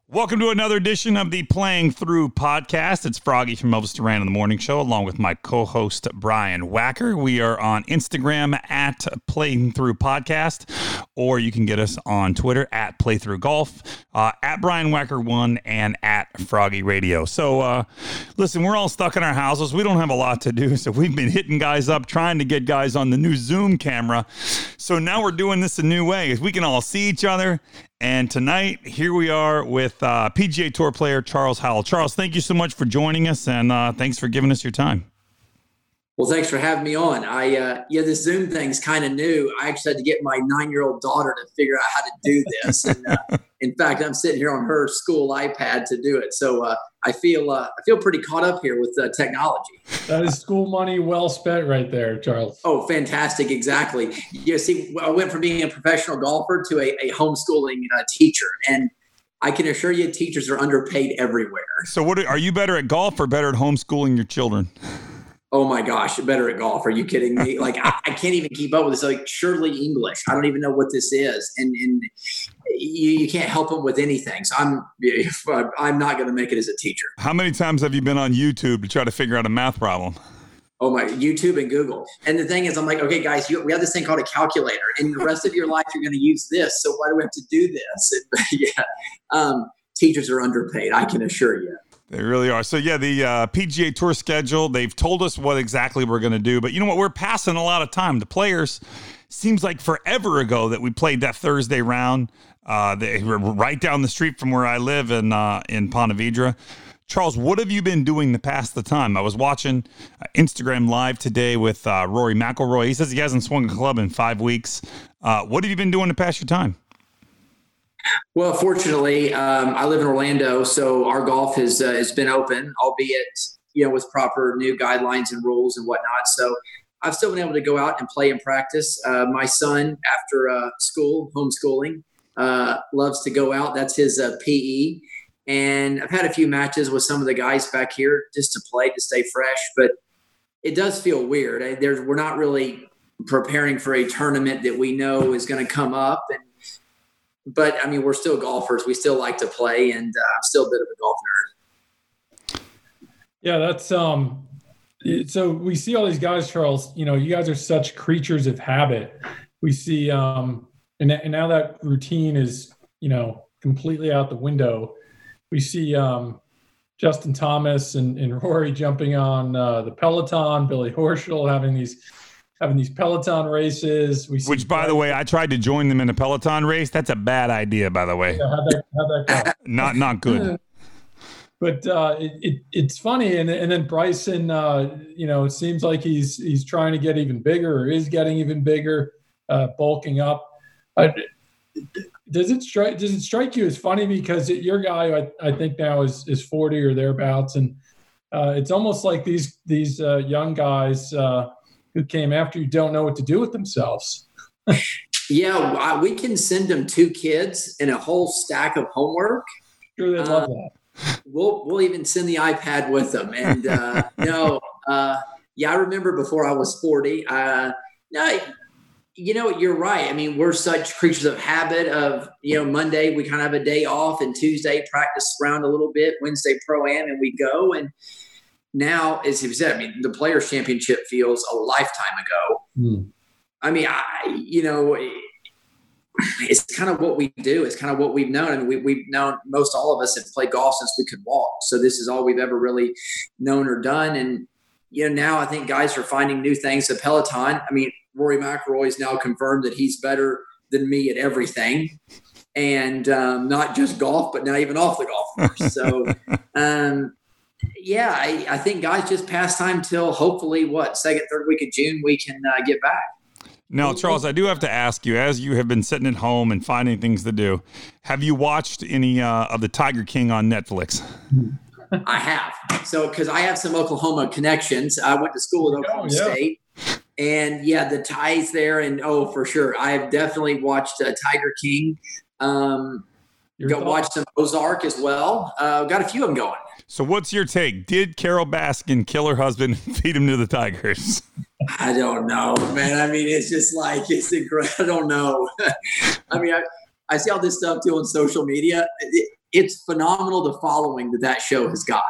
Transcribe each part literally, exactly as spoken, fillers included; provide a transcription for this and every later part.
Welcome to another edition of the Playing Through podcast. It's Froggy from Elvis Duran in the Morning Show, along with my co-host Brian Wacker. We are on Instagram at Playing Through Podcast, or you can get us on Twitter at Play Through Golf, uh, at Brian Wacker one, and at Froggy Radio. So, uh, listen, we're all stuck in our houses. We don't have a lot to do, so we've been hitting guys up, trying to get guys on the new Zoom camera. So now we're doing this a new way. We can all see each other. And tonight, here we are with uh, P G A Tour player Charles Howell. Charles, thank you so much for joining us, and uh, thanks for giving us your time. Well, thanks for having me on. I uh, yeah, this Zoom thing's kind of new. I actually had to get my nine-year-old daughter to figure out how to do this. And uh, in fact, I'm sitting here on her school iPad to do it. So uh, I feel uh, I feel pretty caught up here with uh, technology. That is school money well spent right there, Charles. Oh, fantastic. Exactly. You see, I went from being a professional golfer to a, a homeschooling uh, teacher. And I can assure you teachers are underpaid everywhere. So what are you better at golf or better at homeschooling your children? Oh my gosh, better at golf. Are you kidding me? Like, I, I can't even keep up with this. Like, surely English. I don't even know what this is. And, and you, you can't help them with anything. So I'm, I'm not going to make it as a teacher. How many times have you been on YouTube to try to figure out a math problem? Oh my, YouTube and Google. And the thing is, I'm like, okay, guys, you, we have this thing called a calculator, and the rest of your life, you're going to use this. So why do we have to do this? And, yeah. Um, teachers are underpaid. I can assure you. They really are. So, yeah, the uh, P G A Tour schedule, they've told us what exactly we're going to do. But you know what? We're passing a lot of time. The players, seems like forever ago that we played that Thursday round. Uh, they were right down the street from where I live in, uh, in Ponte Vedra. Charles, what have you been doing to pass the time? I was watching uh, Instagram Live today with uh, Rory McIlroy. He says he hasn't swung a club in five weeks. Uh, what have you been doing to pass your time? Well, fortunately, um, I live in Orlando, so our golf has uh, has been open, albeit, you know, with proper new guidelines and rules and whatnot. So I've still been able to go out and play and practice. Uh, my son, after uh, school, homeschooling, uh, loves to go out. That's his uh, P E. And I've had a few matches with some of the guys back here just to play, to stay fresh. But it does feel weird. I, there's, we're not really preparing for a tournament that we know is going to come up. And But, I mean, we're still golfers. We still like to play, and uh, I'm still a bit of a golf nerd. Yeah, that's um. So we see all these guys, Charles. You know, you guys are such creatures of habit. We see, um, and, and now that routine is, you know, completely out the window. We see um, Justin Thomas and, and Rory jumping on uh, the Peloton, Billy Horschel having these having these Peloton races. We see Which, by the way, I tried to join them in a Peloton race. That's a bad idea, by the way. Yeah, how'd that, how'd that go? not not good. But uh, it, it it's funny, and and then Bryson, uh, you know, it seems like he's he's trying to get even bigger, or is getting even bigger, uh, bulking up. Uh, does it strike Does it strike you as funny because it, your guy, I, I think now is is forty or thereabouts, and uh, it's almost like these these uh, young guys uh, who came after you don't know what to do with themselves. Yeah, we can send them two kids and a whole stack of homework. Sure, they love uh, that. We'll we'll even send the iPad with them. And uh, no, uh, yeah, I remember before I was forty. Uh, no, you know, you're right. I mean, we're such creatures of habit. Of you know, Monday we kind of have a day off, and Tuesday practice around a little bit. Wednesday pro-am, and we go. And now, as you said, I mean, the Players Championship feels a lifetime ago. Mm. I mean, I you know. It's kind of what we do. It's kind of what we've known. I mean, we, we've known, most all of us have played golf since we could walk. So this is all we've ever really known or done. And, you know, now I think guys are finding new things at Peloton. I mean, Rory McIlroy has now confirmed that he's better than me at everything. And um, not just golf, but now even off the golf course. So, um, yeah, I, I think guys just pass time till hopefully, what, second, third week of June, we can uh, get back. Now, Charles, I do have to ask you, as you have been sitting at home and finding things to do, have you watched any uh, of the Tiger King on Netflix? I have. So, because I have some Oklahoma connections. I went to school at Oklahoma oh, yeah. State. And, yeah, the ties there. And, oh, for sure. I've definitely watched uh, Tiger King. Um, got watched some Ozark as well. Uh, got a few of them going. So what's your take? Did Carol Baskin kill her husband and feed him to the tigers? I don't know, man. I mean, it's just like, it's incredible. I don't know. I mean, I, I see all this stuff too on social media. It, it's phenomenal the following that that show has got.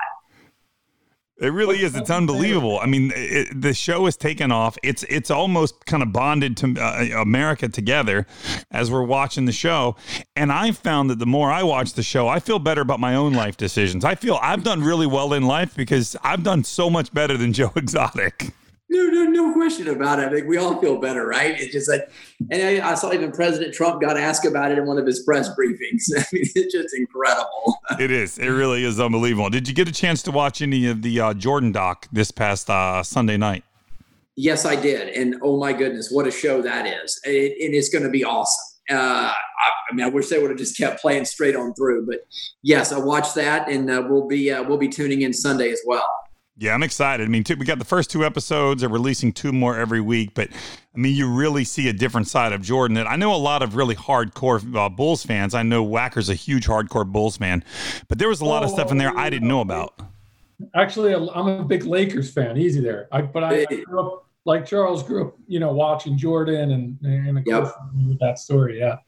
It really is. It's unbelievable. I mean, it, the show has taken off. It's it's almost kind of bonded to uh, America together as we're watching the show. And I found that the more I watch the show, I feel better about my own life decisions. I feel I've done really well in life because I've done so much better than Joe Exotic. No, no, no question about it. I think we all feel better, right? It's just like, and I, I saw even President Trump got asked about it in one of his press briefings. I mean, it's just incredible. It is. It really is unbelievable. Did you get a chance to watch any of the uh, Jordan doc this past uh, Sunday night? Yes, I did. And oh my goodness, what a show that is. It, it is going to be awesome. Uh, I, I mean, I wish they would have just kept playing straight on through, but yes, I watched that, and uh, we'll be, uh, we'll be tuning in Sunday as well. Yeah, I'm excited. I mean, two, we got the first two episodes. They're releasing two more every week. But, I mean, you really see a different side of Jordan. That I know a lot of really hardcore uh, Bulls fans. I know Wacker's a huge hardcore Bulls fan. But there was a lot of stuff in there I didn't know about. Actually, I'm a big Lakers fan. Easy there. I, but I, I grew up, like Charles grew up, you know, watching Jordan and, and of yep. course, with that story, yeah.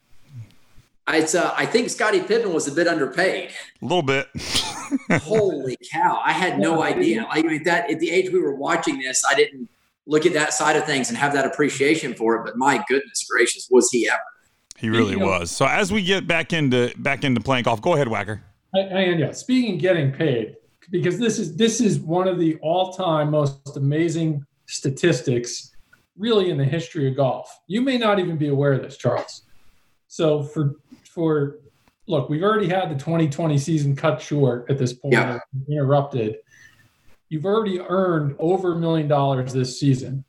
It's, uh, I think Scottie Pippen was a bit underpaid. A little bit. Holy cow. I had no idea. Like, I mean, that at the age we were watching this, I didn't look at that side of things and have that appreciation for it. But my goodness gracious, was he ever. He really you know, was. So as we get back into back into playing golf, go ahead, Wacker. And yeah, speaking of getting paid, because this is this is one of the all-time most amazing statistics really in the history of golf. You may not even be aware of this, Charles. So for for look, we've already had the twenty twenty season cut short at this point, yeah. interrupted. You've already earned over a million dollars this season.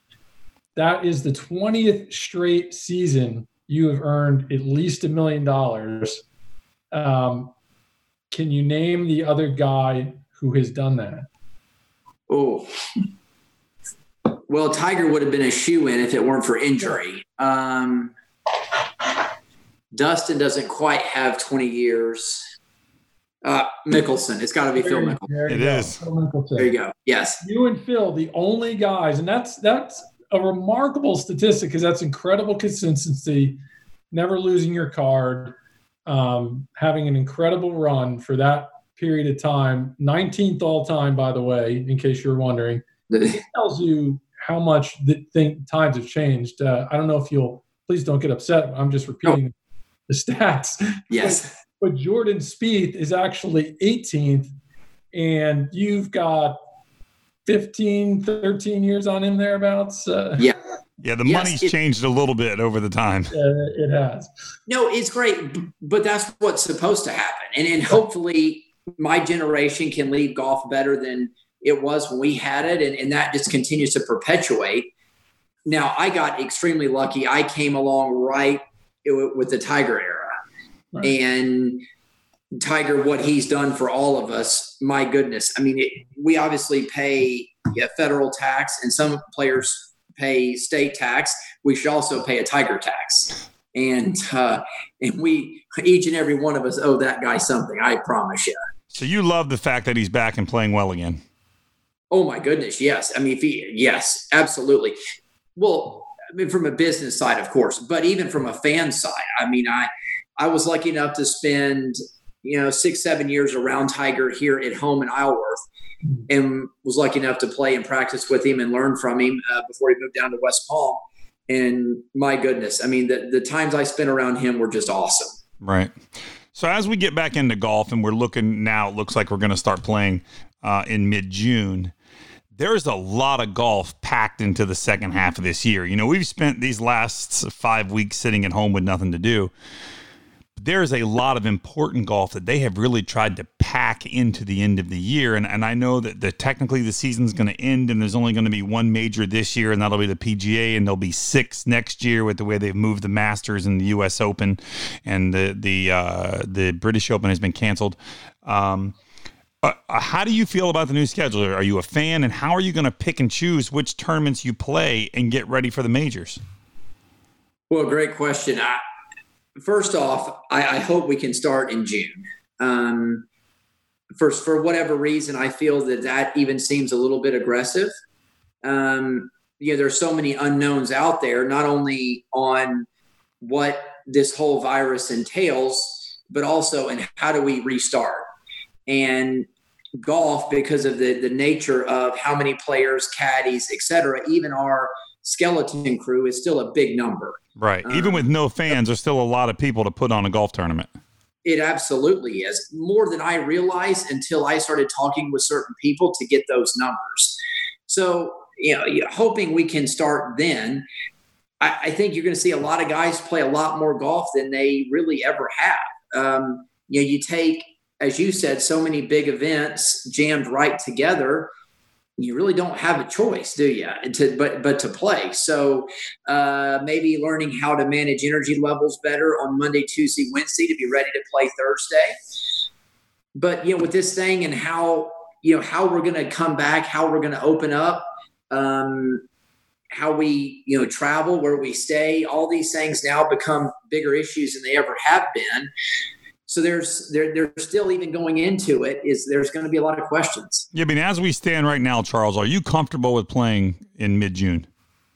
That is the twentieth straight season you have earned at least a million dollars. Um, can you name the other guy who has done that? Oh, well, Tiger would have been a shoe-in if it weren't for injury. Um, Dustin doesn't quite have twenty years. Uh, Mickelson. It's got to be Phil Mickelson. It is. There you go. Yes. You and Phil, the only guys, and that's that's a remarkable statistic because that's incredible consistency, never losing your card, um, having an incredible run for that period of time. nineteenth all time, by the way, in case you're wondering. It tells you how much the thing, times have changed. Uh, I don't know if you'll, please don't get upset. I'm just repeating. Oh. The stats. Yes. But, but Jordan Spieth is actually eighteenth, and you've got fifteen, thirteen years on him thereabouts. Uh, yeah. Yeah, the yes, money's it, changed a little bit over the time. Uh, it has. No, it's great, but that's what's supposed to happen. And, and hopefully my generation can leave golf better than it was when we had it, and, and that just continues to perpetuate. Now, I got extremely lucky. I came along right with the Tiger era, right. And Tiger, what he's done for all of us, my goodness. I mean, it, we obviously pay yeah, federal tax, and some players pay state tax. We should also pay a Tiger tax. And, uh, and we, each and every one of us owe that guy something. I promise you. So you love the fact that he's back and playing well again. Oh my goodness. Yes. I mean, if he, yes, absolutely. Well, I mean, from a business side, of course, but even from a fan side, I mean, I, I was lucky enough to spend, you know, six, seven years around Tiger here at home in Isleworth, and was lucky enough to play and practice with him and learn from him uh, before he moved down to West Palm. And my goodness, I mean, the, the times I spent around him were just awesome. Right. So as we get back into golf, and we're looking now, it looks like we're going to start playing uh, in mid-June. There's a lot of golf packed into the second half of this year. You know, we've spent these last five weeks sitting at home with nothing to do. There's a lot of important golf that they have really tried to pack into the end of the year. And, and I know that the, technically the season's going to end, and there's only going to be one major this year, and that'll be the P G A, and there'll be six next year with the way they've moved the Masters and the U S Open, and the the uh, the British Open has been canceled. Um, Uh, how do you feel about the new schedule? Are you a fan, and how are you going to pick and choose which tournaments you play and get ready for the majors? Well, great question. I, first off, I, I hope we can start in June. Um, first, for whatever reason, I feel that that even seems a little bit aggressive. Um, you know, there's so many unknowns out there, not only on what this whole virus entails, but also in how do we restart. And golf, because of the, the nature of how many players, caddies, et cetera, even our skeleton crew is still a big number. Right. Even um, with no fans, there's still a lot of people to put on a golf tournament. It absolutely is. More than I realized until I started talking with certain people to get those numbers. So, you know, hoping we can start then. I, I think you're going to see a lot of guys play a lot more golf than they really ever have. Um, you know, you take, as you said, so many big events jammed right together. You really don't have a choice, do you? To, but but to play. So uh, maybe learning how to manage energy levels better on Monday, Tuesday, Wednesday to be ready to play Thursday. But you know, with this thing and how you know how we're going to come back, how we're going to open up, um, how we you know travel, where we stay, all these things now become bigger issues than they ever have been. So there's there there's still even going into it is there's going to be a lot of questions. Yeah, I mean, as we stand right now, Charles, are you comfortable with playing in mid-June?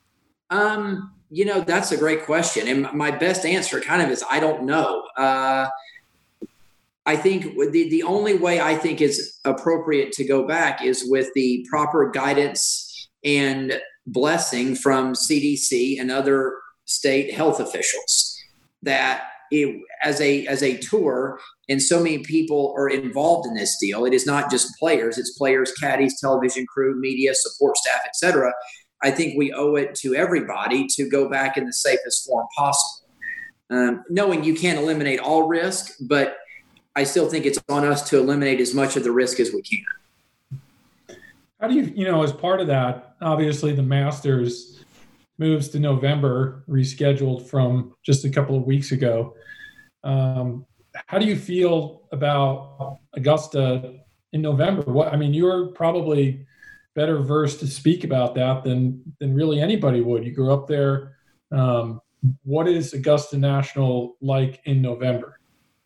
Um, you know, that's a great question, and my best answer kind of is I don't know. Uh, I think the the only way I think is appropriate to go back is with the proper guidance and blessing from C D C and other state health officials that. It, as a as a tour, and so many people are involved in this deal. It is not just players; it's players, caddies, television crew, media, support staff, et cetera. I think we owe it to everybody to go back in the safest form possible, um, knowing you can't eliminate all risk, but I still think it's on us to eliminate as much of the risk as we can. How do you, you know, as part of that, obviously the Masters moves to November, rescheduled from just a couple of weeks ago. Um, how do you feel about Augusta in November? What I mean, you're probably better versed to speak about that than than really anybody would. You grew up there. Um, what is Augusta National like in November?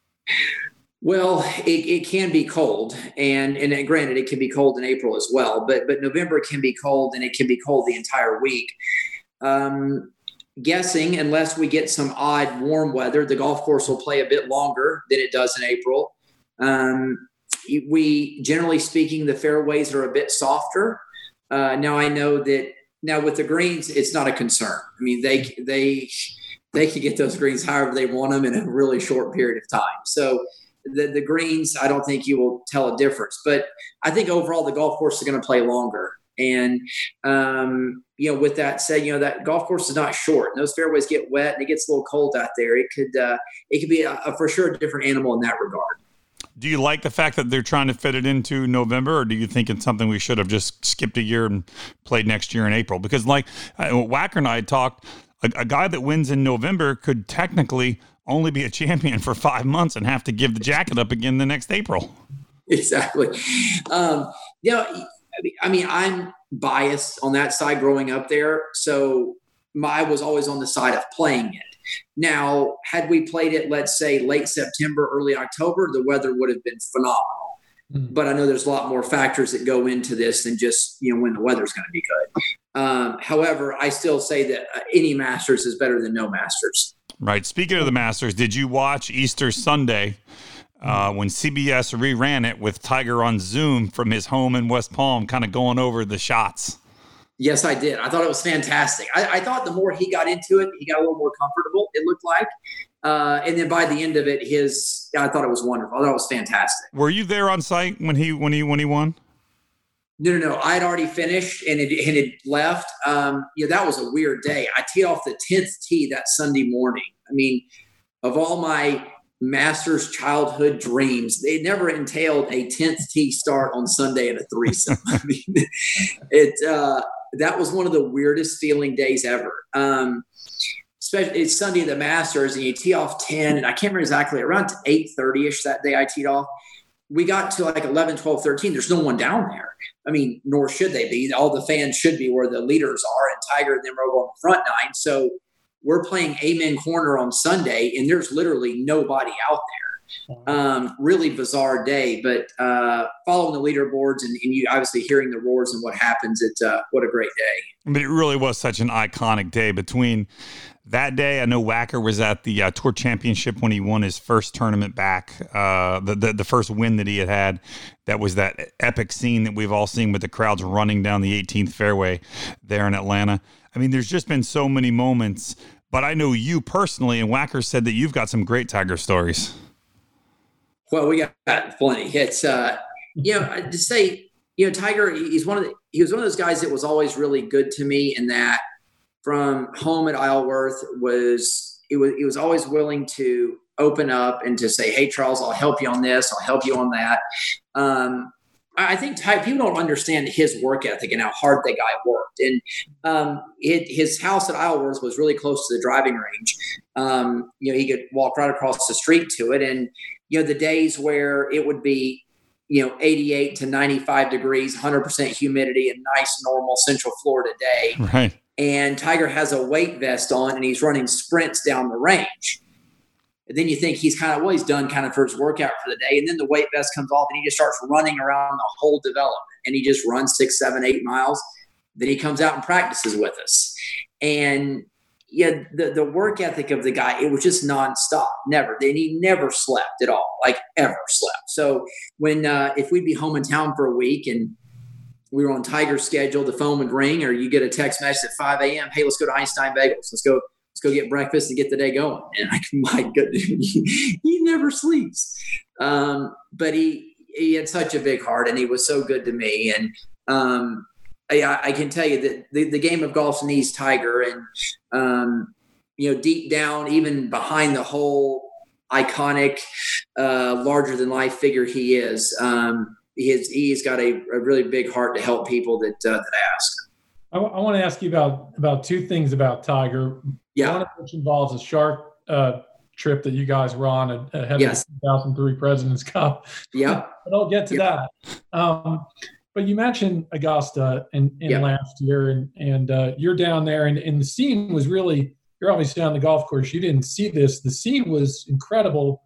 Well, it, it can be cold, and and granted, it can be cold in April as well. But but November can be cold, and it can be cold the entire week. Um, guessing, unless we get some odd warm weather, the golf course will play a bit longer than it does in April. Um, we, generally speaking, the fairways are a bit softer. Uh, now I know that now with the greens, it's not a concern. I mean, they, they, they can get those greens however they want them in a really short period of time. So the, the greens, I don't think you will tell a difference, but I think overall the golf course is going to play longer. And, um, you know, with that said, you know, that golf course is not short. And those fairways get wet and it gets a little cold out there. It could, uh, it could be a, a for sure a different animal in that regard. Do you like the fact that they're trying to fit it into November, or do you think it's something we should have just skipped a year and played next year in April? Because like uh, Wacker and I had talked, a, a guy that wins in November could technically only be a champion for five months and have to give the jacket up again the next April. Exactly. Um, you know, I mean, I'm biased on that side growing up there. So my, I was always on the side of playing it. Now, had we played it, let's say late September, early October, the weather would have been phenomenal. Mm. But I know there's a lot more factors that go into this than just, you know, when the weather's going to be good. Um, however, I still say that uh, any Masters is better than no Masters. Right. Speaking of the Masters, did you watch Easter Sunday? Uh, when C B S reran it with Tiger on Zoom from his home in West Palm, kind of going over the shots? Yes, I did. I thought it was fantastic. I, I thought the more he got into it, he got a little more comfortable, it looked like. Uh, and then by the end of it, his I thought it was wonderful. I thought it was fantastic. Were you there on site when he when he when he won? No, no, no. I had already finished and it and it left. Um, yeah, that was a weird day. I teed off the tenth tee that Sunday morning. I mean, of all my Masters childhood dreams, they never entailed a tenth tee start on Sunday in a threesome. I mean, it uh, that was one of the weirdest feeling days ever. Um, especially it's Sunday at the Masters, and you tee off ten, and I can't remember exactly, around eight thirty ish that day I teed off. We got to like eleven, twelve, thirteen. There's no one down there. I mean, nor should they be. All the fans should be where the leaders are, and Tiger and them are on the front nine. So we're playing Amen Corner on Sunday, and there's literally nobody out Um, really bizarre day, but uh, following the leaderboards and, and you obviously hearing the roars and what happens, it's uh, what a great day. But it really was such an iconic day. Between that day, I know Wacker was at the uh, Tour Championship when he won his first tournament back, uh, the, the the first win that he had had. That was that epic scene that we've all seen with the crowds running down the eighteenth fairway there in Atlanta. I mean, there's just been so many moments. But I know you personally, and Wacker said that you've got some great Tiger stories. Well, we got plenty. It's, uh, you know, to say, you know, Tiger, he's one of the, he was one of those guys that was always really good to me, in that from home at Isleworth was, it was, he was always willing to open up and to say, hey, Charles, I'll help you on this. I'll help you on that. Um, I think Tiger, people don't understand his work ethic and how hard the guy worked. And um, it, his house at Isleworth was really close to the driving range. Um, you know, he could walk right across the street to it. And, you know, the days where it would be, you know, eighty-eight to ninety-five degrees, one hundred percent humidity, and nice, normal Central Florida day. Right. And Tiger has a weight vest on and he's running sprints down the range. And then you think he's kind of, well, he's done kind of for his workout for the day. And then the weight vest comes off and he just starts running around the whole development. And he just runs six, seven, eight miles. Then he comes out and practices with us. And yeah, the, the work ethic of the guy, it was just nonstop, never. And he never slept at all, like ever slept. So when, uh, if we'd be home in town for a week and we were on Tiger's schedule, the phone would ring, or you get a text message at five a.m. Hey, let's go to Einstein Bagels. Let's go. Let's go get breakfast and get the day going. And I, my goodness, he never sleeps. Um, but he, he had such a big heart and he was so good to me. And um, I, I can tell you that the, the game of golf needs Tiger. And, um, you know, deep down, even behind the whole iconic, uh, larger than life figure he is, um, he has, he's got a, a really big heart to help people that, uh, that ask. I, w- I want to ask you about, about two things about Tiger. Yeah. One of which involves a shark uh, trip that you guys were on ahead yes. of the two thousand three President's Cup. Yeah. But I'll get to yep. that. Um, but you mentioned Augusta in, in yep. last year, and, and uh, you're down there, and, and the scene was really, you're obviously on the golf course. You didn't see this. The scene was incredible.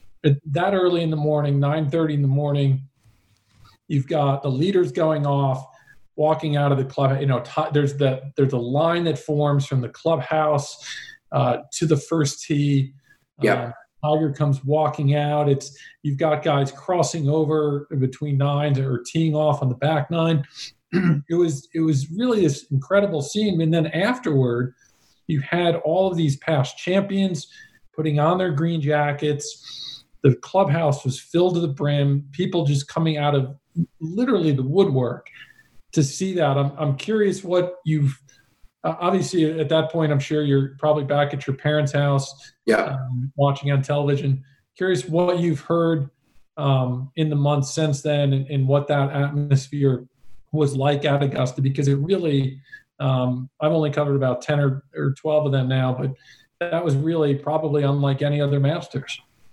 That early in the morning, nine thirty in the morning, you've got the leaders going off, walking out of the club. You know, t- there's the there's a line that forms from the clubhouse uh, to the first tee. Yeah, uh, Tiger comes walking out. It's you've got guys crossing over between nines or teeing off on the back nine. it was it was really this incredible scene. And then afterward, you had all of these past champions putting on their green jackets. The clubhouse was filled to the brim. People just coming out of literally the woodwork to see that. I'm I'm curious what you've uh, obviously at that point, I'm sure you're probably back at your parents' house, yeah, um, watching on television. Curious what you've heard um, in the months since then, and, and what that atmosphere was like at Augusta, because it really, um, I've only covered about ten or, or twelve of them now, but that was really probably unlike any other Masters.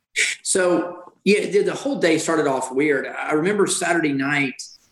So yeah, the, the whole day started off weird. I remember Saturday night,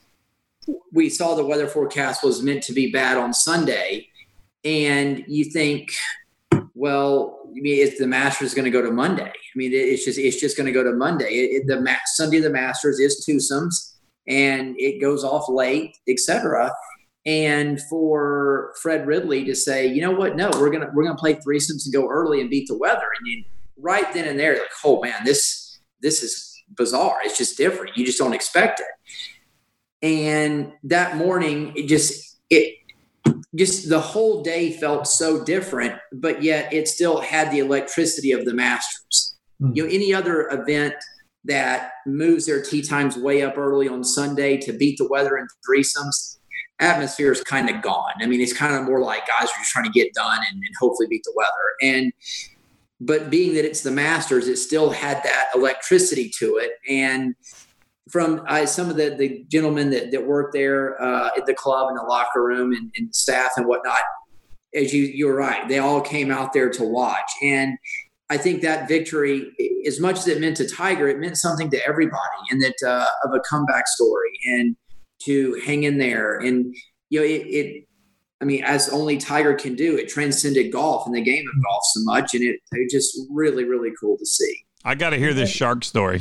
we saw the weather forecast was meant to be bad on Sunday. And you think, well, I mean, is the Masters going to go to Monday? I mean, it's just, it's just going to go to Monday. It, it, the Ma- Sunday of the Masters is twosomes and it goes off late, et cetera. And for Fred Ridley to say, you know what? No, we're going to, we're going to play threesomes and go early and beat the weather. And you, right then and there, like, oh man, this, this is bizarre. It's just different. You just don't expect it. And that morning, it just, it just, the whole day felt so different, but yet it still had the electricity of the Masters. Mm-hmm. You know, any other event that moves their tee times way up early on Sunday to beat the weather in threesomes, atmosphere is kind of gone. I mean, it's kind of more like guys are just trying to get done and, and hopefully beat the weather. And, but being that it's the Masters, it still had that electricity to it. And from uh, some of the, the gentlemen that, that work there uh, at the club and the locker room and, and staff and whatnot, as you, you're right, they all came out there to watch. And I think that victory, as much as it meant to Tiger, it meant something to everybody, and that uh, of a comeback story and to hang in there. And, you know, it, it, I mean, as only Tiger can do, it transcended golf and the game of golf so much. And it, it just really, really cool to see. I got to hear this shark story.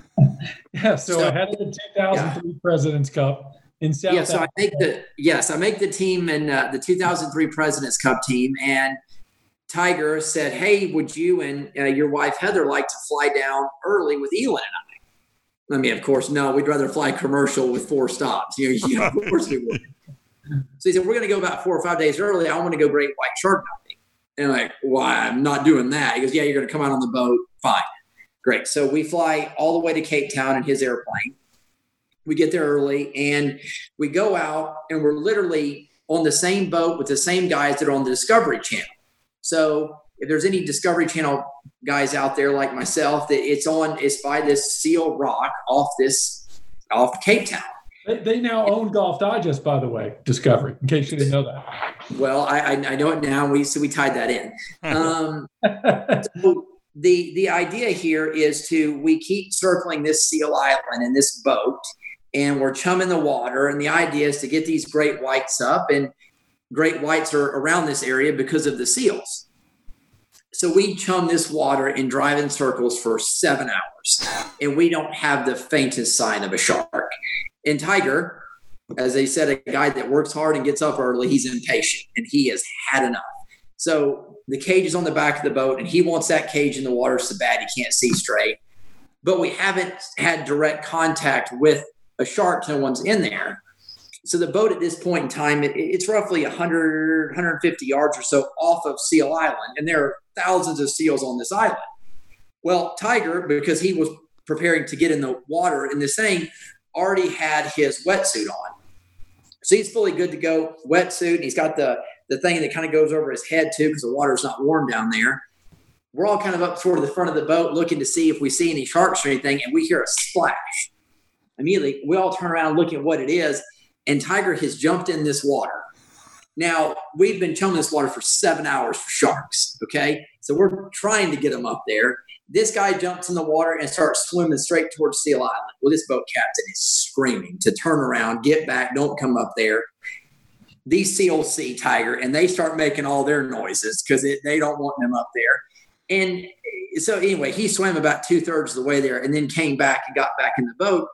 Yeah, so, so ahead of the two thousand three yeah. President's Cup in South Yeah, so Africa. I make the yes, I make the team in uh, the two thousand three President's Cup team, and Tiger said, "Hey, would you and uh, your wife Heather like to fly down early with Elin and I?" I mean, of course, no. We'd rather fly commercial with four stops. You know, you know, of course we would. So he said, "We're going to go about four or five days early. I want to go great white shark hunting." And I'm like, "Why? I'm not doing that." He goes, "Yeah, you're going to come out on the boat. Fine, great." So we fly all the way to Cape Town in his airplane. We get there early and we go out and we're literally on the same boat with the same guys that are on the Discovery Channel. So if there's any Discovery Channel guys out there like myself, that it's on, it's by this Seal Rock off this, off Cape Town. They, they now own Golf Digest, by the way, Discovery, in case you didn't know that. Well, I, I, I know it now. We, so we tied that in. Um, so the, the idea here is to, we keep circling this Seal Island in this boat, and we're chumming the water. And the idea is to get these great whites up, and great whites are around this area because of the seals. So we chum this water and drive in circles for seven hours, and we don't have the faintest sign of a shark. And Tiger, as they said, a guy that works hard and gets up early, he's impatient and he has had enough. So the cage is on the back of the boat, and he wants that cage in the water so bad he can't see straight. But we haven't had direct contact with a shark. No one's in there. So the boat at this point in time, it, it's roughly one hundred, one hundred fifty yards or so off of Seal Island. And there are thousands of seals on this island. Well, Tiger, because he was preparing to get in the water in this thing, already had his wetsuit on. So he's fully good to go, wetsuit. And he's got the, the thing that kind of goes over his head too, because the water's not warm down there. We're all kind of up toward the front of the boat looking to see if we see any sharks or anything. And we hear a splash. Immediately, we all turn around looking at what it is, and Tiger has jumped in this water. Now, we've been chumming this water for seven hours for sharks, okay? So we're trying to get them up there. This guy jumps in the water and starts swimming straight towards Seal Island. Well, this boat captain is screaming to turn around, get back, don't come up there. These seals see Tiger, and they start making all their noises because they don't want them up there. And so anyway, he swam about two-thirds of the way there and then came back and got back in the boat.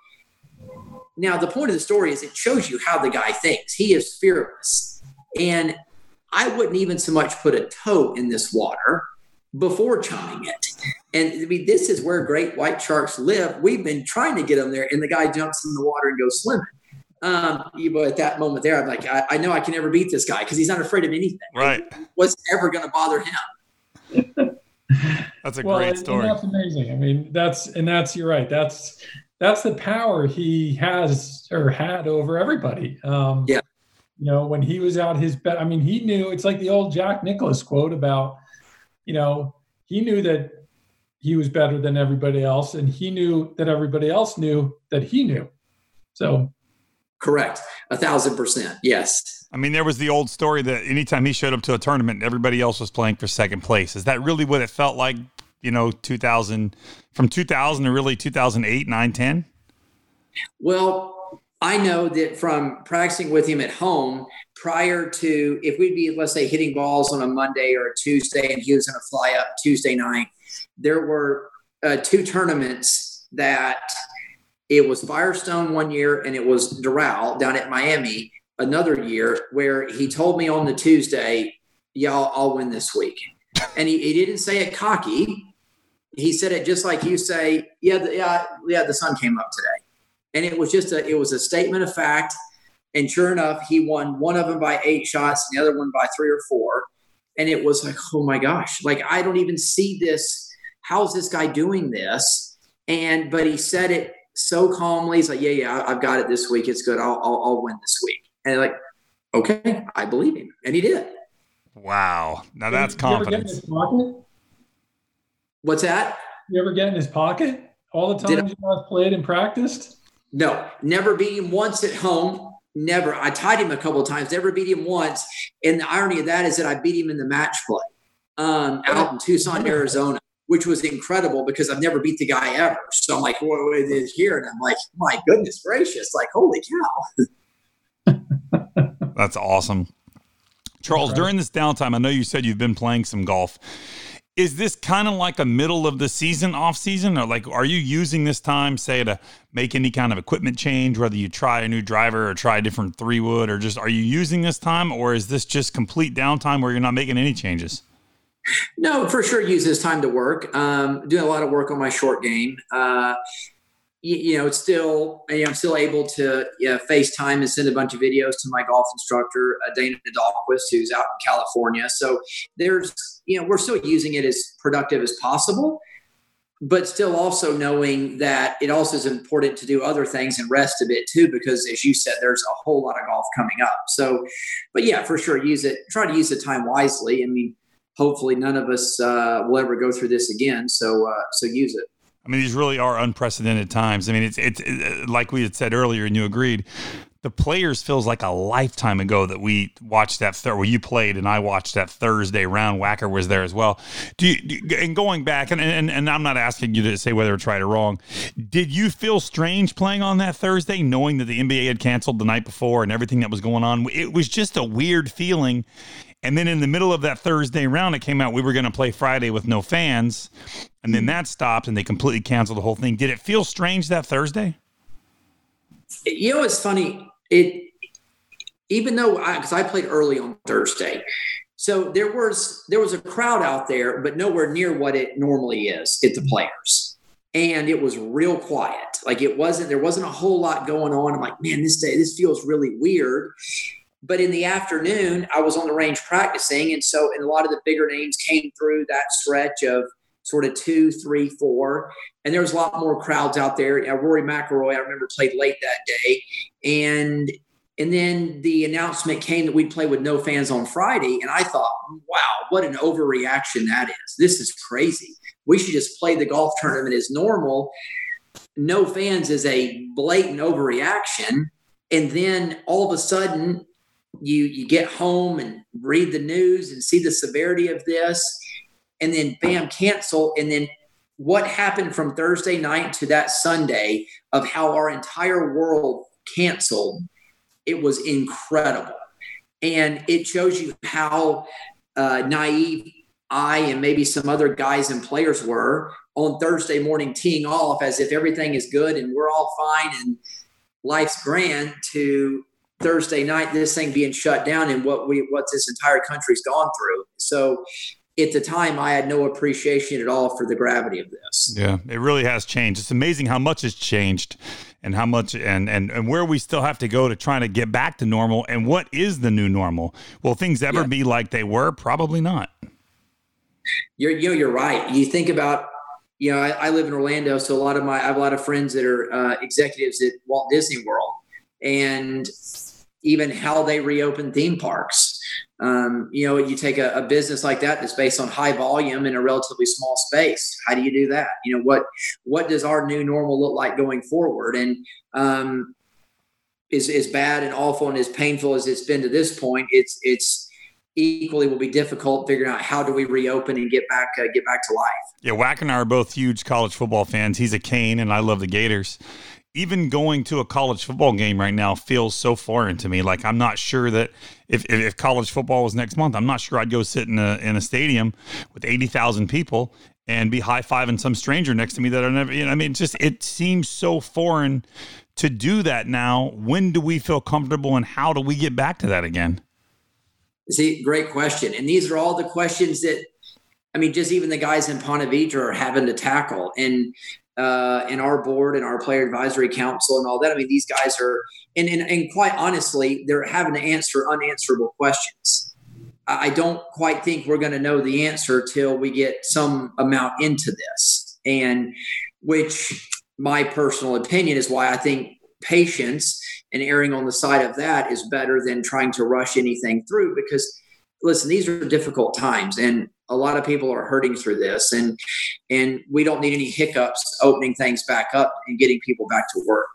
Now, the point of the story is it shows you how the guy thinks. He is fearless. And I wouldn't even so much put a toe in this water before chumming it. And I mean, this is where great white sharks live. We've been trying to get them there, and the guy jumps in the water and goes swimming. Um, but at that moment there, I'm like, I, I know I can never beat this guy because he's not afraid of anything. Right. What's ever going to bother him? That's a well, great and, story. And that's amazing. I mean, that's, and that's, you're right. That's, that's the power he has or had over everybody. Um, yeah. You know, when he was out his bet, I mean, he knew, it's like the old Jack Nicklaus quote about, you know, he knew that he was better than everybody else, and he knew that everybody else knew that he knew. So. Correct. A thousand percent. Yes. I mean, there was the old story that anytime he showed up to a tournament, everybody else was playing for second place. Is that really what it felt like, you know, two thousand, from two thousand to really two thousand eight, nine, ten? Well, I know that from practicing with him at home prior to, if we'd be, let's say, hitting balls on a Monday or a Tuesday and he was going to fly up Tuesday night, there were uh, two tournaments that it was Firestone one year and it was Doral down at Miami another year, where he told me on the Tuesday, yeah, I'll, I'll win this week. And he, he didn't say it cocky. He said it just like you say, yeah, the, yeah, yeah, the sun came up today. And it was just a, it was a statement of fact. And sure enough, he won one of them by eight shots and the other one by three or four. And it was like, oh my gosh, like, I don't even see this. How's this guy doing this? And, but he said it so calmly. He's like, yeah, yeah, I've got it this week. It's good. I'll, I'll, I'll win this week. And like, okay, I believe him. And he did. Wow. Now that's confidence. What's that? You ever get in his pocket all the times you guys played and practiced? No, never beat him once at home. Never. I tied him a couple of times, never beat him once. And the irony of that is that I beat him in the match play um, out in Tucson, Arizona, which was incredible because I've never beat the guy ever. So I'm like, what it is here? And I'm like, my goodness gracious, like, holy cow. That's awesome. Charles, during this downtime, I know you said you've been playing some golf. Is this kind of like a middle of the season off season, or like, are you using this time, say, to make any kind of equipment change, whether you try a new driver or try a different three wood, or just, are you using this time, or is this just complete downtime where you're not making any changes? No, for sure. Use this time to work. Um, doing a lot of work on my short game. Uh, you, you know, it's still, you know, I'm still able to you know, FaceTime and send a bunch of videos to my golf instructor, uh, Dana Dahlquist, who's out in California. So there's, you know, we're still using it as productive as possible, but still also knowing that it also is important to do other things and rest a bit too, because as you said, there's a whole lot of golf coming up. So, but yeah, for sure, use it, try to use the time wisely. I mean, hopefully none of us uh, will ever go through this again. So, uh, so use it. I mean, these really are unprecedented times. I mean, it's, it's it, like we had said earlier, and you agreed, the Players feels like a lifetime ago that we watched that, th- well, you played and I watched that Thursday round. Wacker was there as well. Do you, do you, and going back, and, and, and I'm not asking you to say whether it's right or wrong, did you feel strange playing on that Thursday, knowing that the N B A had canceled the night before and everything that was going on? It was just a weird feeling. And then in the middle of that Thursday round, it came out we were going to play Friday with no fans. And then that stopped and they completely canceled the whole thing. Did it feel strange that Thursday? You know, it's funny. It, even though I, cause I played early on Thursday, so there was, there was a crowd out there, but nowhere near what it normally is at the Players. And it was real quiet. Like it wasn't, there wasn't a whole lot going on. I'm like, man, this day, this feels really weird. But in the afternoon, I was on the range practicing. And so, and a lot of the bigger names came through that stretch of sort of two, three, four. And there was a lot more crowds out there. You know, Rory McIlroy, I remember, played late that day. And and then the announcement came that we'd play with no fans on Friday. And I thought, wow, what an overreaction that is. This is crazy. We should just play the golf tournament as normal. No fans is a blatant overreaction. And then all of a sudden, you you get home and read the news and see the severity of this. And then bam, cancel. And then what happened from Thursday night to that Sunday of how our entire world canceled, it was incredible. And it shows you how uh, naive I and maybe some other guys and players were on Thursday morning teeing off as if everything is good and we're all fine and life's grand, to Thursday night, this thing being shut down and what we what this entire country's gone through. So at the time, I had no appreciation at all for the gravity of this. Yeah, it really has changed. It's amazing how much has changed and how much and, and, and where we still have to go to try to get back to normal. And what is the new normal? Will things ever yeah. be like they were? Probably not. You're, you know, you're right. You think about, you know, I, I live in Orlando, so a lot of my, I have a lot of friends that are uh, executives at Walt Disney World, and even how they reopen theme parks. Um, you know, you take a, a business like that that's based on high volume in a relatively small space. How do you do that? You know, what what does our new normal look like going forward? And um, as, as bad and awful and as painful as it's been to this point, it's it's equally will be difficult figuring out how do we reopen and get back uh, get back to life. Yeah, Wack and I are both huge college football fans. He's a Cane, and I love the Gators. Even going to a college football game right now feels so foreign to me. Like, I'm not sure that if, if, if college football was next month, I'm not sure I'd go sit in a in a stadium with eighty thousand people and be high-fiving some stranger next to me that I never, you know, I mean, it's just, it seems so foreign to do that now. When do we feel comfortable and how do we get back to that again? See, great question. And these are all the questions that, I mean, just even the guys in Ponte Vedra are having to tackle. And, uh, and our board and our player advisory council and all that. I mean, these guys are, and, and, and quite honestly, they're having to answer unanswerable questions. I don't quite think we're going to know the answer till we get some amount into this. And which my personal opinion is why I think patience and erring on the side of that is better than trying to rush anything through, because listen, these are difficult times and a lot of people are hurting through this, and and we don't need any hiccups opening things back up and getting people back to work.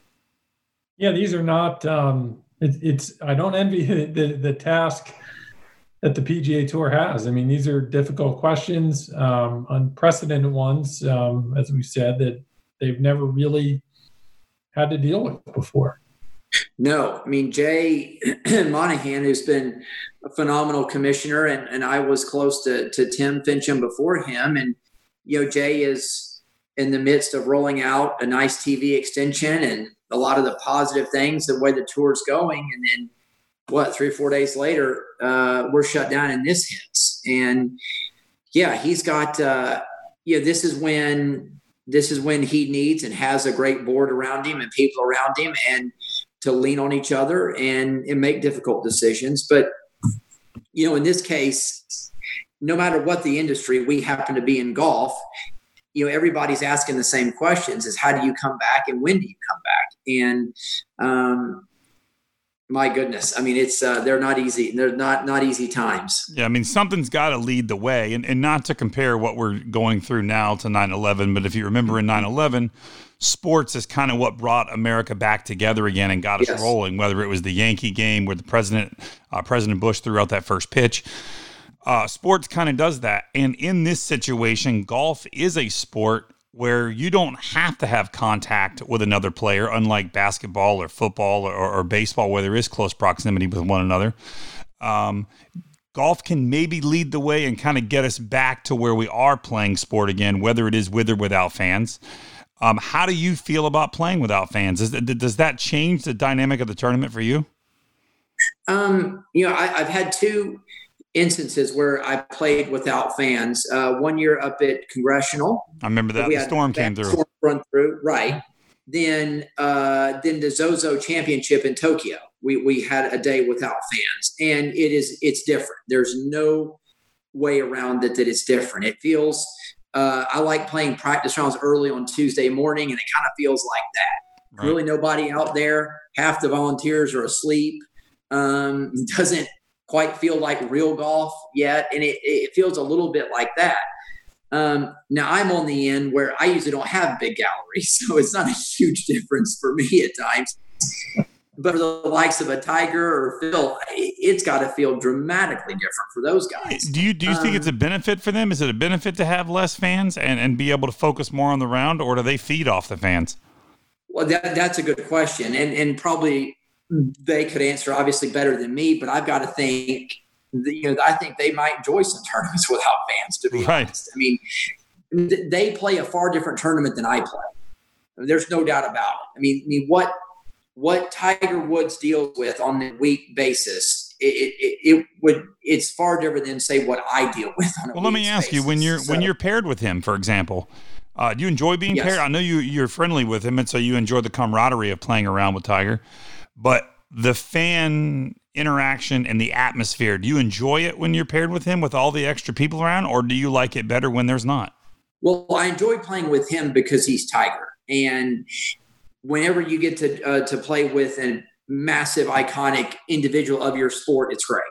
Yeah, these are not. Um, it, it's I don't envy the the task that the P G A Tour has. I mean, these are difficult questions, um, unprecedented ones, um, as we said, that they've never really had to deal with before. No, I mean, Jay Monahan, who's been a phenomenal commissioner, and, and I was close to, to Tim Fincham before him. And, you know, Jay is in the midst of rolling out a nice T V extension and a lot of the positive things, the way the tour's going. And then what, three or four days later, uh, we're shut down and this hits. And yeah, he's got, uh, yeah, this is when, this is when he needs and has a great board around him and people around him, and to lean on each other and, and make difficult decisions. But, you know, in this case, no matter what the industry, we happen to be in golf, you know, everybody's asking the same questions: is how do you come back and when do you come back? And, um, my goodness, I mean, it's, uh, they're not easy. They're not, not easy times. Yeah. I mean, something's got to lead the way, and, and not to compare what we're going through now to nine eleven. But if you remember in nine eleven, sports is kind of what brought America back together again and got us yes. rolling, whether it was the Yankee game where the president, uh, President Bush threw out that first pitch. Uh, sports kind of does that. And in this situation, golf is a sport where you don't have to have contact with another player, unlike basketball or football or, or baseball, where there is close proximity with one another. Um, golf can maybe lead the way and kind of get us back to where we are playing sport again, whether it is with or without fans. Um, how do you feel about playing without fans? Is, does that change the dynamic of the tournament for you? Um, you know, I, I've had two instances where I played without fans. Uh, one year up at Congressional. I remember that. The storm came through. Storm run through, right. Then uh, then the Zozo Championship in Tokyo. We we had a day without fans. And it is it's different. There's no way around it that it's different. It feels uh, I like playing practice rounds early on Tuesday morning, and it kind of feels like that. Right. Really nobody out there. Half the volunteers are asleep. Um, it doesn't quite feel like real golf yet. And it, it feels a little bit like that. Um, now I'm on the end where I usually don't have big galleries, so it's not a huge difference for me at times. But for the likes of a Tiger or Phil, it's got to feel dramatically different for those guys. Do you do you um, think it's a benefit for them? Is it a benefit to have less fans and, and be able to focus more on the round, or do they feed off the fans? Well, that, that's a good question. And, and probably they could answer obviously better than me, but I've got to think, you know, I think they might enjoy some tournaments without fans, to be right. honest. I mean, they play a far different tournament than I play. I mean, there's no doubt about it. I mean, I mean, what, what Tiger Woods deals with on a week basis, it, it, it would, it's far different than say what I deal with on a Well, let me ask basis. you, when you're, so, when you're paired with him, for example, uh, do you enjoy being yes. paired? I know you, you're friendly with him, and so you enjoy the camaraderie of playing around with Tiger. But the fan interaction and the atmosphere, do you enjoy it when you're paired with him with all the extra people around, or do you like it better when there's not? Well, I enjoy playing with him because he's Tiger. And whenever you get to uh, to play with a massive, iconic individual of your sport, it's great.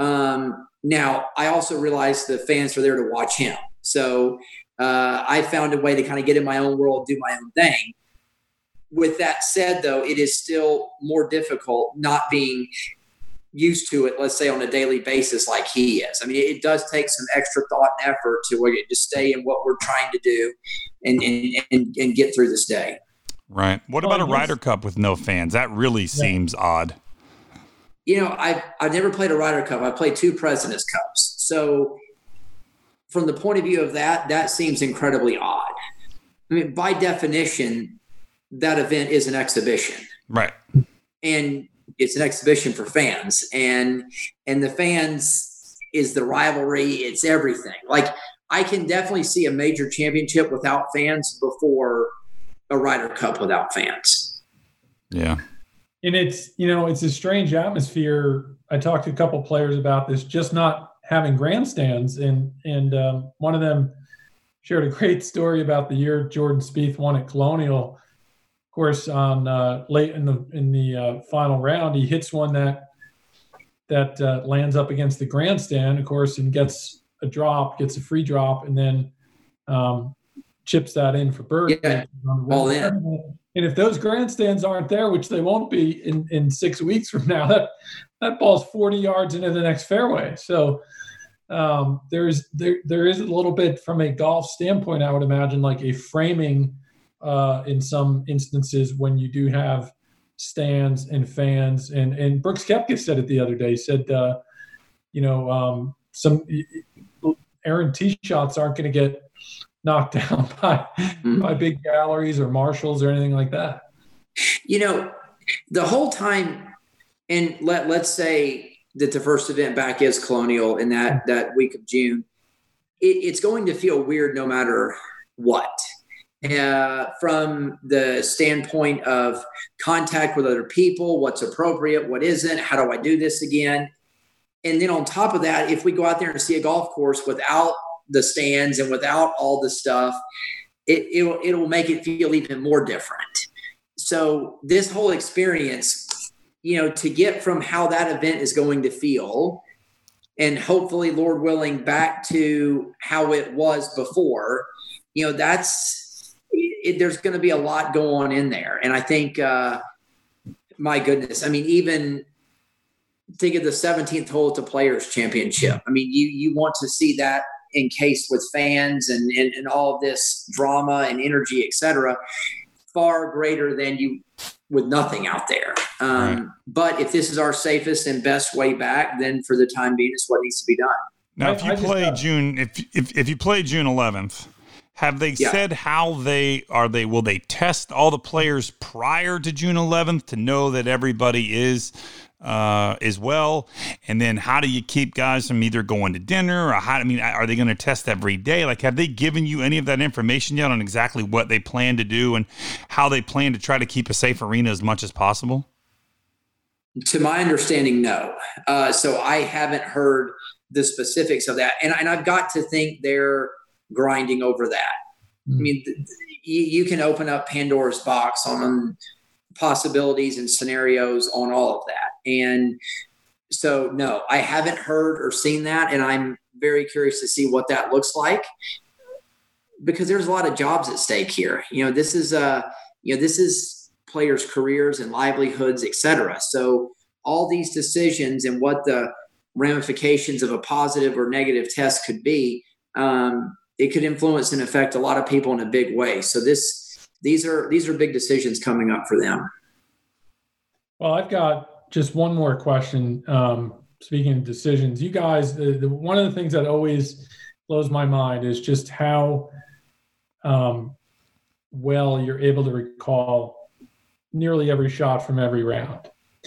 Um, now, I also realize the fans are there to watch him. So uh, I found a way to kind of get in my own world, do my own thing. With that said, though, it is still more difficult not being used to it, let's say, on a daily basis like he is. I mean, it does take some extra thought and effort to, to stay in what we're trying to do and, and, and, and get through this day. Right. What about a Ryder Cup with no fans? That really seems odd. You know, I've, I've never played a Ryder Cup. I played two President's Cups. So from the point of view of that, that seems incredibly odd. I mean, by definition, that event is an exhibition. Right. And it's an exhibition for fans, and, and the fans is the rivalry. It's everything. Like, I can definitely see a major championship without fans before a Ryder Cup without fans. Yeah. And it's, you know, it's a strange atmosphere. I talked to a couple players about this, just not having grandstands. And, and um, one of them shared a great story about the year Jordan Spieth won at Colonial. Of course, on uh, late in the in the uh, final round, he hits one that that uh, lands up against the grandstand, of course, and gets a drop, gets a free drop, and then um, chips that in for birdie. Yeah, all in. And if those grandstands aren't there, which they won't be in, in six weeks from now, that that ball's forty yards into the next fairway. So um, there's there there is a little bit from a golf standpoint, I would imagine, like a framing. Uh, in some instances when you do have stands and fans. And and Brooks Koepka said it the other day. He said, uh, you know, um, some errant tee shots aren't going to get knocked down by mm-hmm. by big galleries or marshals or anything like that. You know, the whole time, and let let's say that the first event back is Colonial in that that week of June, it, it's going to feel weird no matter what. Uh, from the standpoint of contact with other people, what's appropriate, what isn't, how do I do this again? And then on top of that, if we go out there and see a golf course without the stands and without all the stuff, it it'll, it'll make it feel even more different. So this whole experience, you know, to get from how that event is going to feel and hopefully, Lord willing, back to how it was before, you know, that's, It, there's going to be a lot going on in there. And I think, uh, my goodness, I mean, even think of the seventeenth hole at the Players Championship. I mean, you you want to see that encased with fans and, and, and all of this drama and energy, et cetera, far greater than you with nothing out there. Um, right. But if this is our safest and best way back, then for the time being, it's what needs to be done. Now, if you play June, if, if, if you play June eleventh, have they yeah. said how they are they will they test all the players prior to June eleventh to know that everybody is uh, is well? And then how do you keep guys from either going to dinner or how, I mean, are they going to test every day? Like, have they given you any of that information yet on exactly what they plan to do and how they plan to try to keep a safe arena as much as possible? To my understanding, no. Uh, so I haven't heard the specifics of that. And, and I've got to think they're grinding over that. Mm. I mean, th- you, you can open up Pandora's box on possibilities and scenarios on all of that. And so, no, I haven't heard or seen that. And I'm very curious to see what that looks like because there's a lot of jobs at stake here. You know, this is, uh, you know, this is players' careers and livelihoods, et cetera. So all these decisions and what the ramifications of a positive or negative test could be, um, it could influence and affect a lot of people in a big way. So this, these are, these are big decisions coming up for them. Well, I've got just one more question. Um, speaking of decisions, you guys, the, the, one of the things that always blows my mind is just how um, well you're able to recall nearly every shot from every round.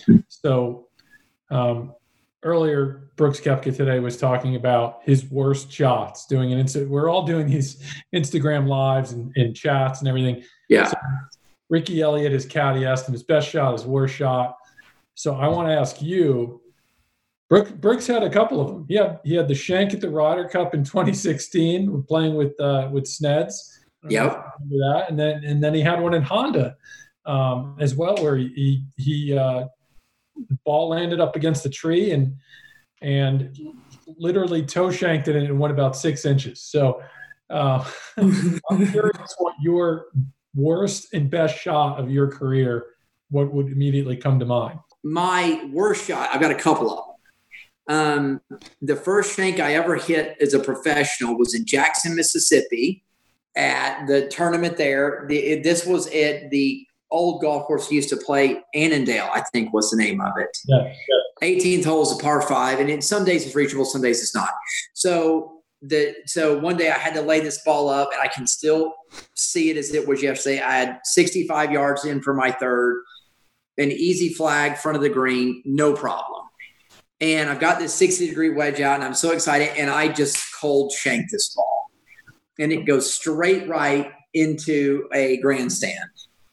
So um, earlier, Brooks Koepka today was talking about his worst shots, doing an instant. We're all doing these Instagram lives and, and chats and everything. Yeah. So Ricky Elliott, his caddy, asked him his best shot, his worst shot. So I want to ask you, Brooks, Brooks had a couple of them. He had, he had the shank at the Ryder Cup in twenty sixteen, playing with uh, with Sneds. Yep. That, and then and then he had one in Honda um, as well, where he he, he uh, the ball landed up against the tree and and literally toe shanked it and it went about six inches. So uh, I'm curious what your worst and best shot of your career, what would immediately come to mind? My worst shot, I've got a couple of them. Um, the first shank I ever hit as a professional was in Jackson, Mississippi at the tournament there. The, it, this was at the old golf course used to play, Annandale, I think was the name of it. Yeah, yeah. eighteenth hole is a par five, and in some days it's reachable, some days it's not. So the so one day I had to lay this ball up, and I can still see it as it was yesterday. I had sixty-five yards in for my third, an easy flag, front of the green, no problem. And I've got this sixty degree wedge out, and I'm so excited, and I just cold shank this ball, and it goes straight right into a grandstand.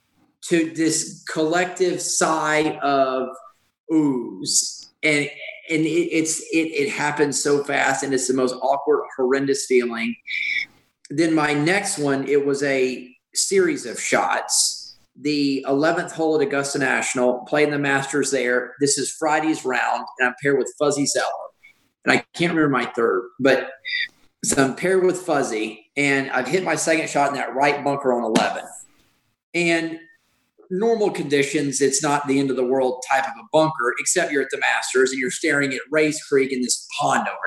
To this collective sigh of ooze, and and it, it's it it happens so fast, and it's the most awkward, horrendous feeling. Then my next one, it was a series of shots. The eleventh hole at Augusta National, playing the Masters there. This is Friday's round, and I'm paired with Fuzzy Zeller, and I can't remember my third, but so I'm paired with Fuzzy, and I've hit my second shot in that right bunker on eleven, and normal conditions, it's not the end of the world type of a bunker, except you're at the Masters and you're staring at Rays Creek in this pond over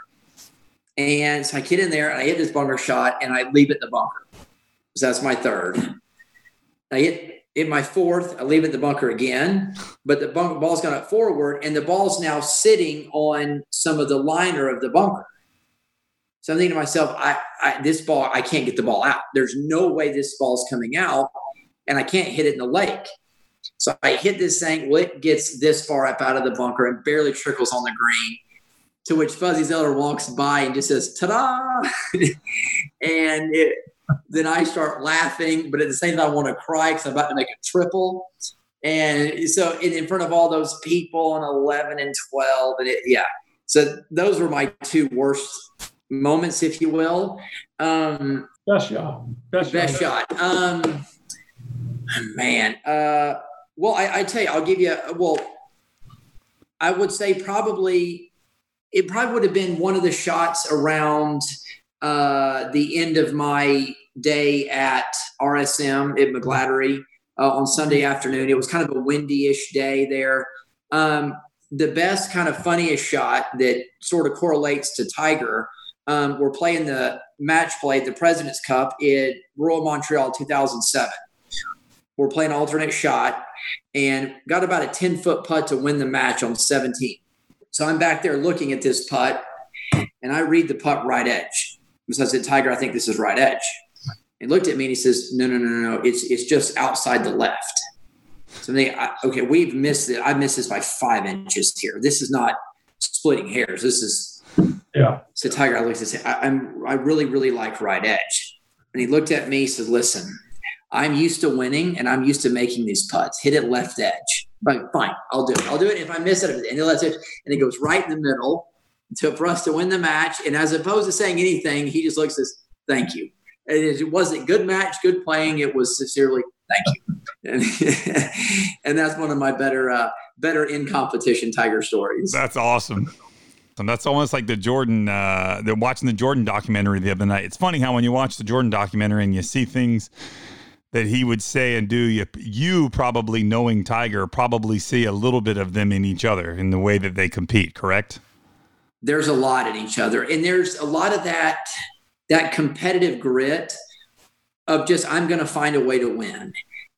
here. And so I get in there and I hit this bunker shot and I leave it in the bunker. So that's my third. I hit in my fourth, I leave it in the bunker again, but the bunker ball's gone up forward, and the ball's now sitting on some of the liner of the bunker. So I'm thinking to myself, I, I this ball, I can't get the ball out. There's no way this ball's coming out, and I can't hit it in the lake. So I hit this thing. Well, it gets this far up out of the bunker and barely trickles on the green, to which Fuzzy Zoeller walks by and just says, ta-da! And it, then I start laughing, but at the same time, I want to cry because I'm about to make a triple. And so in, in front of all those people on eleven and twelve, and it, yeah. So those were my two worst moments, if you will. Um, best shot. Best, best shot. shot. Um, man. Uh, well, I, I tell you, I'll give you, a, well, I would say probably, it probably would have been one of the shots around uh, the end of my day at R S M at McGladdery uh, on Sunday afternoon. It was kind of a windy-ish day there. Um, the best kind of funniest shot that sort of correlates to Tiger, um, we're playing the match play, the President's Cup in Royal Montreal two thousand seven. We're playing alternate shot and got about a ten-foot putt to win the match on seventeen. So I'm back there looking at this putt, and I read the putt right edge. So I said, Tiger, I think this is right edge. He looked at me and he says, no, no, no, no, no. It's it's just outside the left. So they, I, okay, we've missed it. I missed this by five inches here. This is not splitting hairs. This is yeah. So Tiger, I looked at him. I, I'm I really really like right edge, and he looked at me. He said, listen, I'm used to winning, and I'm used to making these putts. Hit it left edge. But fine, I'll do it. I'll do it if I miss it. And it lets it, and it goes right in the middle to for us to win the match. And as opposed to saying anything, he just looks and says, thank you. And it wasn't good match, good playing. It was sincerely, thank you. And, and that's one of my better, uh, better in competition Tiger stories. That's awesome. And that's almost like the Jordan, uh, they're watching the Jordan documentary the other night. It's funny how when you watch the Jordan documentary and you see things that he would say and do, you, you probably knowing Tiger probably see a little bit of them in each other in the way that they compete, correct? There's a lot in each other. And there's a lot of that, that competitive grit of just, I'm going to find a way to win.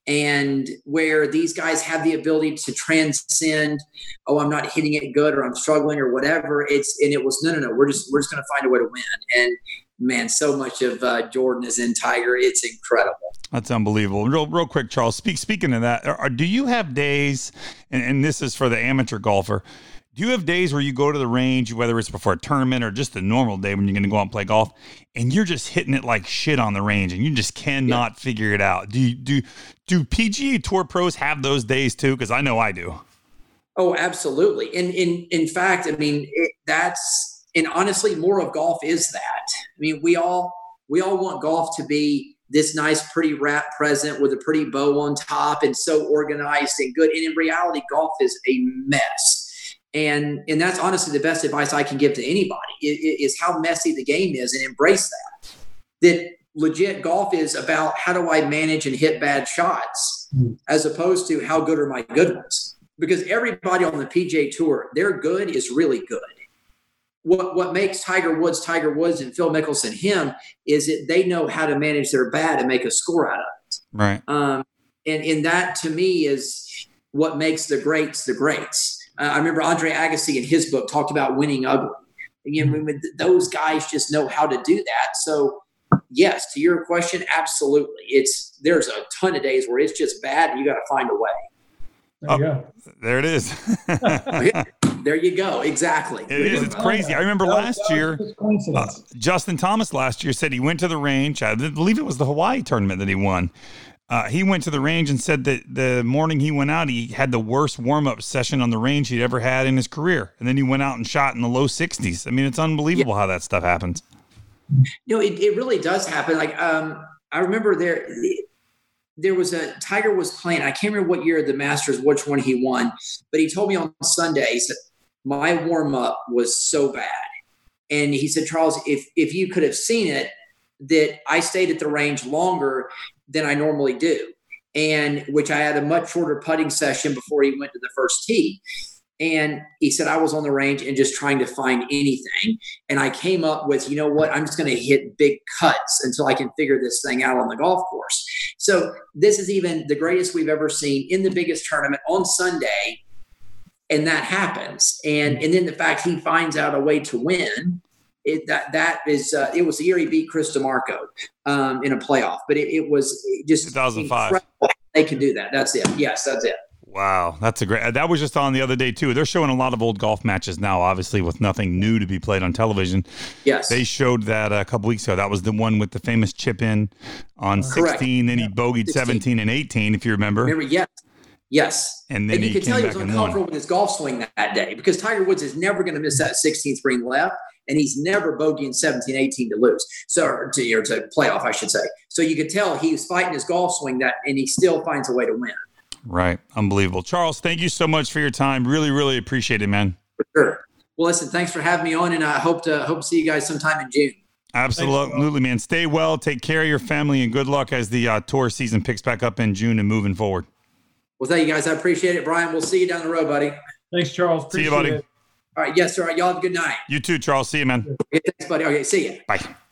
And where these guys have the ability to transcend, oh, I'm not hitting it good or I'm struggling or whatever. It's, and it was, no, no, no, we're just, we're just going to find a way to win. And man, so much of uh, Jordan is in Tiger. It's incredible. That's unbelievable. Real, real quick, Charles, speak, speaking of that, are, do you have days, and, and this is for the amateur golfer, do you have days where you go to the range, whether it's before a tournament or just a normal day when you're going to go out and play golf, and you're just hitting it like shit on the range and you just cannot yeah. figure it out? Do you, do do P G A Tour pros have those days too? Because I know I do. Oh, absolutely. And in in fact, I mean, it, that's and honestly, more of golf is that. I mean, we all we all want golf to be this nice, pretty wrap present with a pretty bow on top and so organized and good. And in reality, golf is a mess. And and that's honestly the best advice I can give to anybody is, is how messy the game is and embrace that. That legit golf is about how do I manage and hit bad shots as opposed to how good are my good ones. Because everybody on the P G A Tour, their good is really good. What what makes Tiger Woods, Tiger Woods and Phil Mickelson him is that they know how to manage their bad and make a score out of it. Right. Um, and, and that to me is what makes the greats the greats. Uh, I remember Andre Agassi in his book talked about winning ugly. Again, those guys just know how to do that. So, yes, to your question, absolutely. It's there's a ton of days where it's just bad, and you got to find a way. There you oh, go. There it is. There you go. Exactly. It is. It's crazy. I remember last year, uh, Justin Thomas last year said he went to the range. I believe it was the Hawaii tournament that he won. Uh, he went to the range and said that the morning he went out, he had the worst warm-up session on the range he'd ever had in his career. And then he went out and shot in the low sixties. I mean, it's unbelievable yeah. how that stuff happens. No, it, it really does happen. Like, um, I remember there, there was a Tiger was playing. I can't remember what year of the Masters, which one he won, but he told me on Sunday, he said, my warm-up was so bad. And he said, Charles, if, if you could have seen it, that I stayed at the range longer than I normally do, and which I had a much shorter putting session before he went to the first tee. And he said, I was on the range and just trying to find anything. And I came up with, you know what, I'm just going to hit big cuts until I can figure this thing out on the golf course. So this is even the greatest we've ever seen in the biggest tournament on Sunday. And that happens. And, and then the fact he finds out a way to win, it, that, that is, uh, it was the year he beat Chris DeMarco um, in a playoff, but it, it was just two thousand five. Incredible. They can do that. That's it. Yes, that's it. Wow, that's a great. That was just on the other day too. They're showing a lot of old golf matches now, obviously with nothing new to be played on television. Yes, they showed that a couple weeks ago. That was the one with the famous chip in on Correct. sixteen. Then he bogeyed seventeen and eighteen, if you remember. Remember, yes, yes. And then and you he could tell he was and uncomfortable with his golf swing that, that day because Tiger Woods is never going to miss that sixteenth green left, and he's never bogeying seventeen, eighteen to lose. So or to, or to playoff, I should say. So you could tell he was fighting his golf swing that, and he still finds a way to win. Right. Unbelievable. Charles, thank you so much for your time. Really, really appreciate it, man. For sure. Well, listen, thanks for having me on, and I hope to hope to see you guys sometime in June. Absolutely, man. Stay well, take care of your family, and good luck as the uh, tour season picks back up in June and moving forward. Well, thank you, guys. I appreciate it. Brian, we'll see you down the road, buddy. Thanks, Charles. Appreciate see you, buddy. It. All right. Yes, sir. Y'all have a good night. You too, Charles. See you, man. Okay, thanks, buddy. Okay, see you. Bye.